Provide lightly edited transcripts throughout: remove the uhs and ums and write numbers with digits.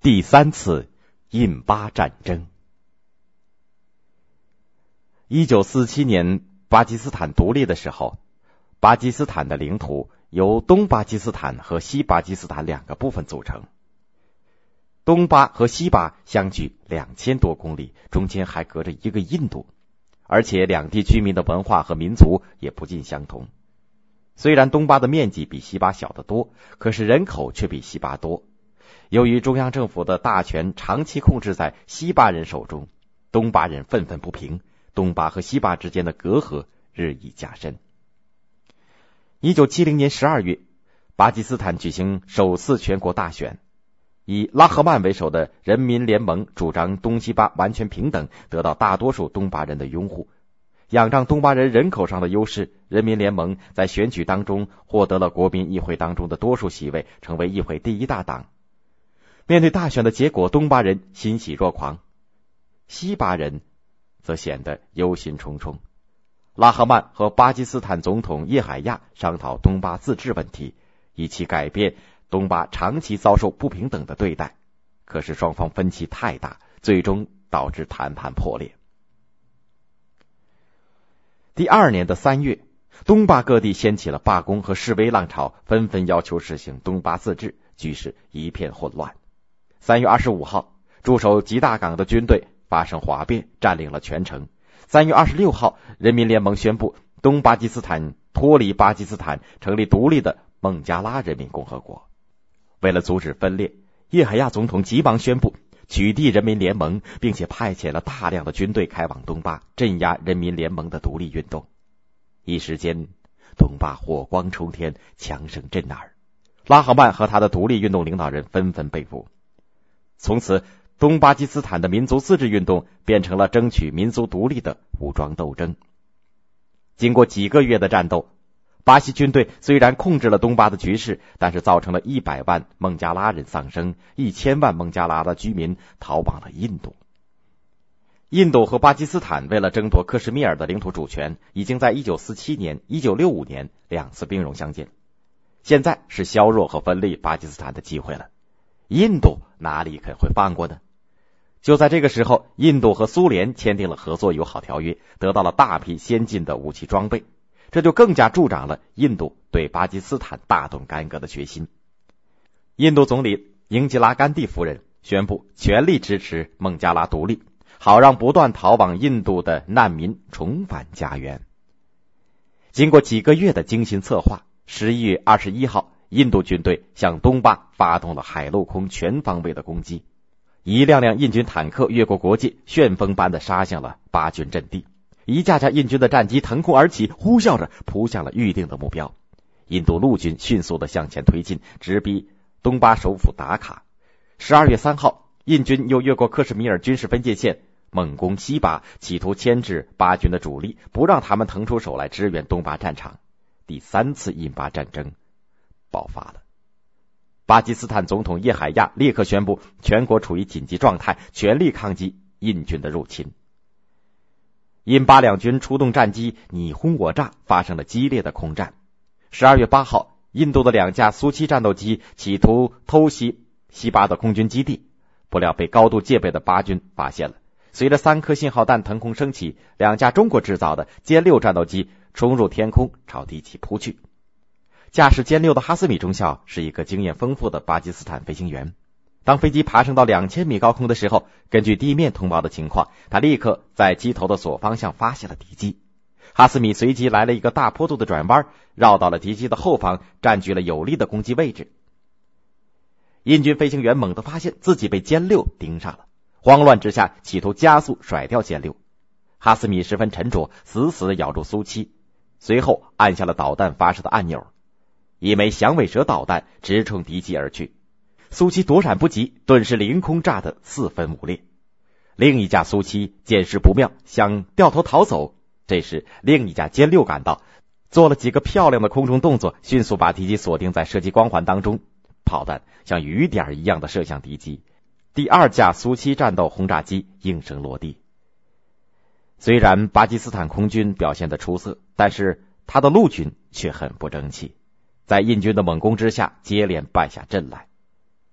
第三次印巴战争。1947年巴基斯坦独立的时候，巴基斯坦的领土由东巴基斯坦和西巴基斯坦两个部分组成。东巴和西巴相距2000多公里，中间还隔着一个印度，而且两地居民的文化和民族也不尽相同。虽然东巴的面积比西巴小得多，可是人口却比西巴多。由于中央政府的大权长期控制在西巴人手中，东巴人愤愤不平，东巴和西巴之间的隔阂日益加深。1970年12月，巴基斯坦举行首次全国大选，以拉赫曼为首的人民联盟主张东西巴完全平等，得到大多数东巴人的拥护。仰仗东巴人人口上的优势，人民联盟在选举当中获得了国民议会当中的多数席位，成为议会第一大党。面对大选的结果，东巴人欣喜若狂，西巴人则显得忧心忡忡。拉赫曼和巴基斯坦总统叶海亚商讨东巴自治问题，以期改变东巴长期遭受不平等的对待。可是双方分歧太大，最终导致谈判破裂。第2年的3月，东巴各地掀起了罢工和示威浪潮，纷纷要求实行东巴自治，局势一片混乱。3月25号，驻守吉大港的军队发生哗变，占领了全城。3月26号，人民联盟宣布东巴基斯坦脱离巴基斯坦，成立独立的孟加拉人民共和国。为了阻止分裂，叶海亚总统急忙宣布取缔人民联盟，并且派遣了大量的军队开往东巴，镇压人民联盟的独立运动。一时间，东巴火光冲天，枪声震耳。拉赫曼和他的独立运动领导人纷纷被捕。从此，东巴基斯坦的民族自治运动变成了争取民族独立的武装斗争。经过几个月的战斗，巴西军队虽然控制了东巴的局势，但是造成了100万孟加拉人丧生，1000万孟加拉的居民逃往了印度。印度和巴基斯坦为了争夺克什米尔的领土主权，已经在1947年、1965年2次兵戎相见。现在是削弱和分裂巴基斯坦的机会了。印度哪里肯会放过呢？就在这个时候，印度和苏联签订了合作友好条约，得到了大批先进的武器装备，这就更加助长了印度对巴基斯坦大动干戈的决心。印度总理英吉拉甘地夫人宣布全力支持孟加拉独立，好让不断逃往印度的难民重返家园。经过几个月的精心策划，11月21号，印度军队向东巴发动了海陆空全方位的攻击。一辆辆印军坦克越过国界，旋风般的杀向了巴军阵地。一架架印军的战机腾空而起，呼啸着扑向了预定的目标。印度陆军迅速的向前推进，直逼东巴首府达卡。12月3号，印军又越过克什米尔军事分界线，猛攻西巴，企图牵制巴军的主力，不让他们腾出手来支援东巴战场。第3次印巴战争爆发了。巴基斯坦总统叶海亚立刻宣布全国处于紧急状态，全力抗击印军的入侵。印巴两军出动战机，你轰我炸，发生了激烈的空战。12月8号，印度的2架苏7战斗机企图偷袭西巴的空军基地，不料被高度戒备的巴军发现了。随着3颗信号弹腾空升起，2架中国制造的歼6战斗机冲入天空，朝敌机扑去。驾驶歼6的哈斯米中校是一个经验丰富的巴基斯坦飞行员。当飞机爬升到2000米高空的时候，根据地面通报的情况，他立刻在机头的左方向发现了敌机。哈斯米随即来了一个大坡度的转弯，绕到了敌机的后方，占据了有利的攻击位置。印军飞行员猛地发现自己被歼6盯上了，慌乱之下企图加速甩掉歼6。哈斯米十分沉着，死死地咬住苏7，随后按下了导弹发射的按钮。一枚响尾蛇导弹直冲敌机而去，苏7躲闪不及，顿时凌空炸得4分5裂。另一架苏7见势不妙，想掉头逃走。这时另一架歼6赶到，做了几个漂亮的空中动作，迅速把敌机锁定在射击光环当中，炮弹像雨点一样的射向敌机。第2架苏7战斗轰炸机应声落地。虽然巴基斯坦空军表现得出色，但是他的陆军却很不争气，在印军的猛攻之下接连败下阵来。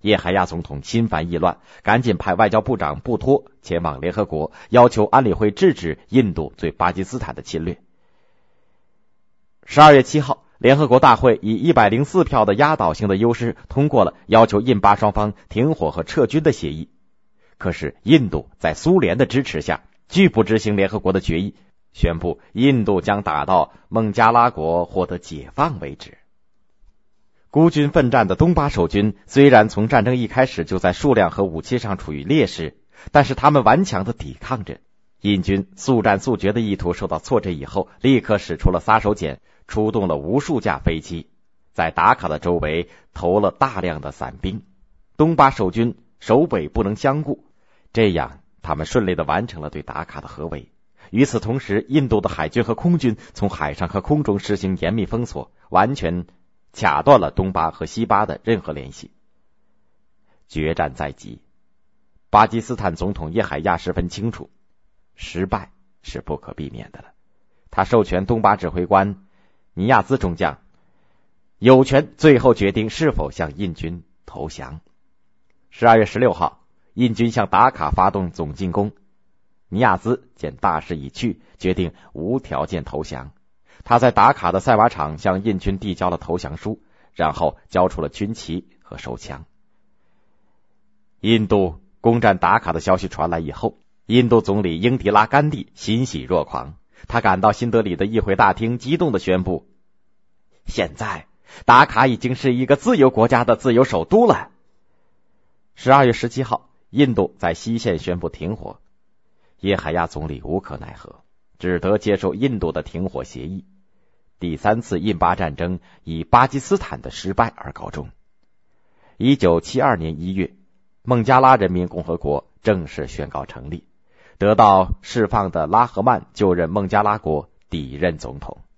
叶海亚总统心烦意乱，赶紧派外交部长布托前往联合国，要求安理会制止印度对巴基斯坦的侵略。12月7号，联合国大会以104票的压倒性的优势通过了要求印巴双方停火和撤军的协议。可是印度在苏联的支持下拒不执行联合国的决议，宣布印度将打到孟加拉国获得解放为止。孤军奋战的东巴守军虽然从战争一开始就在数量和武器上处于劣势，但是他们顽强地抵抗着。印军速战速决的意图受到挫折以后，立刻使出了杀手锏，出动了无数架飞机，在达卡的周围投了大量的伞兵。东巴守军首尾不能相顾，这样他们顺利地完成了对达卡的合围。与此同时，印度的海军和空军从海上和空中实行严密封锁，完全卡断了东巴和西巴的任何联系。决战在即，巴基斯坦总统叶海亚十分清楚，失败是不可避免的了。他授权东巴指挥官尼亚兹中将有权最后决定是否向印军投降。12月16号，印军向达卡发动总进攻，尼亚兹见大势已去，决定无条件投降。他在达卡的赛马场向印军递交了投降书，然后交出了军旗和手枪。印度攻占达卡的消息传来以后，印度总理英迪拉甘地欣喜若狂，他赶到新德里的议会大厅，激动地宣布，现在达卡已经是一个自由国家的自由首都了。12月17号，印度在西线宣布停火，叶海亚总理无可奈何，只得接受印度的停火协议。第3次印巴战争以巴基斯坦的失败而告终。1972年1月，孟加拉人民共和国正式宣告成立，得到释放的拉赫曼就任孟加拉国第1任总统。